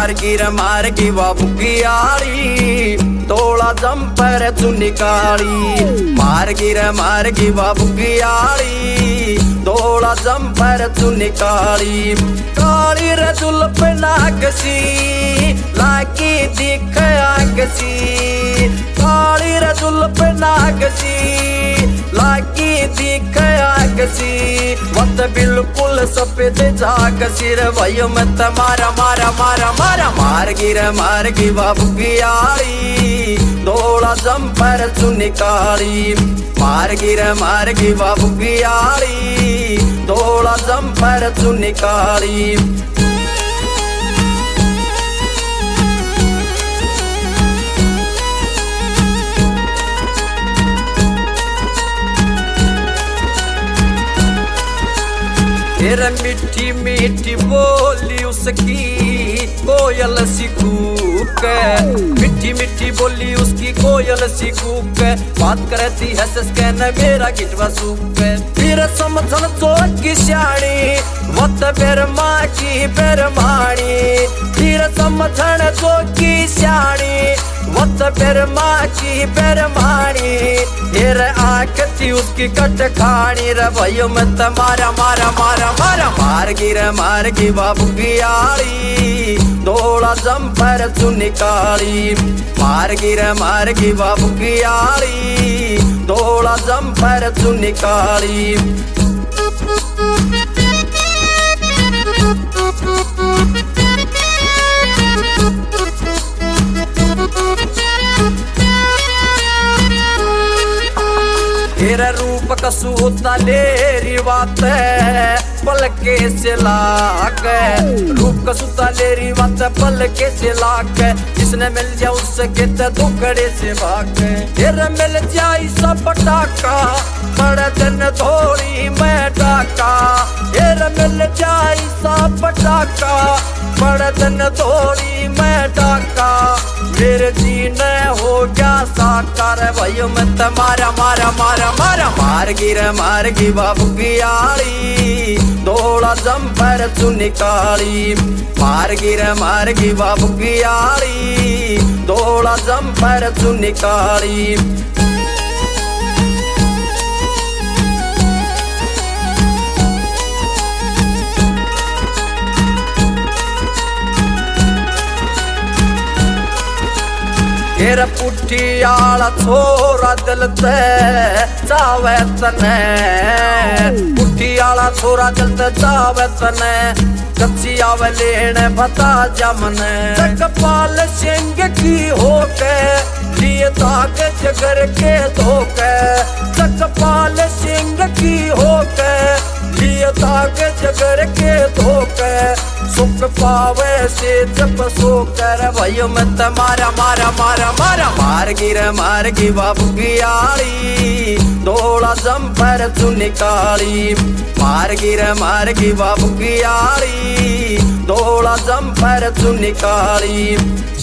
मार्गी वा बुगियाड़ी तोला जंपर चुन्नी काली मार्गी वा बुगियाड़ी तोला जंपर चुन्नी काली काली रे जुल्फ नागसी लागी दिख आगसी काली रे जुल्फ नागसी लागी दिख आगसी वत बिल्कुल सफेद जागसी रे भयो मैं मारा मारा मारा मारा मार्गी वा बुगियाड़ी तोला जंपर चुन्नी काली मार्गी वा बुगियाड़ी तोला जंपर चुन्नी काली तेरा मीठी मीठी बोली उसकी कोयल सी कूक मीठी मीठी बोली उसकी कोयल सी कूक बात करती है सस्कैन मेरा गिटवा सूक फिर समझन तो की श्याणी वत बेर माँ की बेरमाणी फिर समझन तो की श्याणी वत बेर माँ की बेरमाणी फिर आँख थी उसकी कट खानी रे भयो मैं मारा मारा मारा मारा मार्गी वा बुगियाड़ी तोला जंपर चुन्नी काली मार्गी वा बुगियाड़ी तोला जंपर चुन्नी काली तेरा रूप कसूता लेरी बात पलके से लाक रूप कसूता लेरी बात पलके से लाक जिसने मिल जाए उसके दुखड़े से भाग तेरा मिल जाए सब टाका बड़ा दिन थोड़ी मैं टाका तेरा मिल जाए सब टाका बड़ा दिन थोड़ी मैं टाका मेरे जीने हो गया साकार भयो मैं मारा मारा मारा मारा मार्गी वा बुगियाड़ी तोला जंपर चुन्नी काली मार्गी वा बुगियाड़ी तोला जंपर चुन्नी काली तेरा पुठी आला छोरा दिल ते चावे तने पुठी आला छोरा दिल ते चावे तने कच्ची आवे लेने बता जमने जगपाल सिंह की होके लिए ताक जगर के धोके जगपाल सिंह की होके लिए ताक जगर के धोके सुख पावे से जब सो कर भयो मैं मारा मारा मारा मारा मार्गी वा बुगियाड़ी तोला जंपर चुन्नी काली मार्गी वा बुगियाड़ी तोला जंपर चुन्नी काली।